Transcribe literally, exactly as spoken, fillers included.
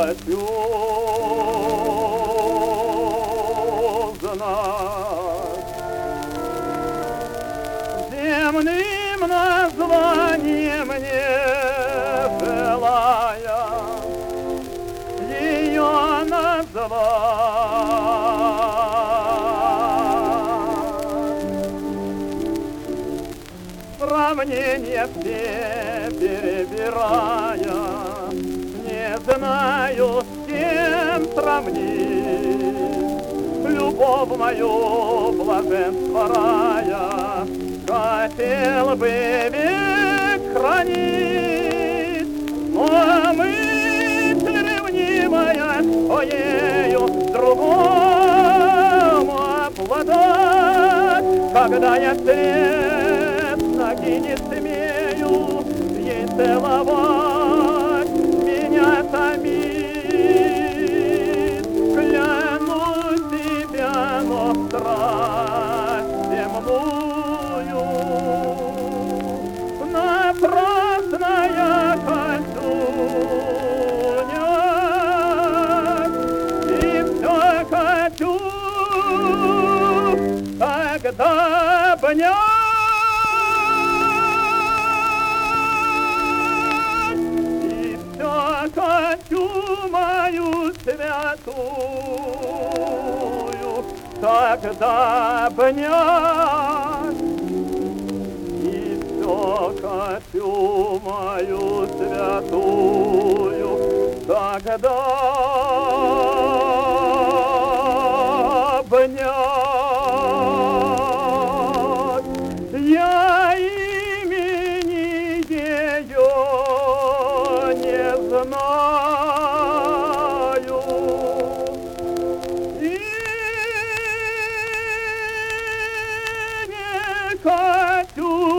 хочу знать. Земным названием не желая ее назвать. Сравнения все перебирая, не знаю, с кем сравнить любовь мою, блаженство рая. Хотел бы век хранить, но мысль ревнимая своею другому обладать. Когда я свет ноги не смею ей целовать, меня томит. Клянусь себя, но страсть земную напрасная кольцуня. И все хочу тогда обнять, и все хочу мою святую тогда обнять, и все хочу мою святую тогда обнять. Я имени ее не знаю, и не хочу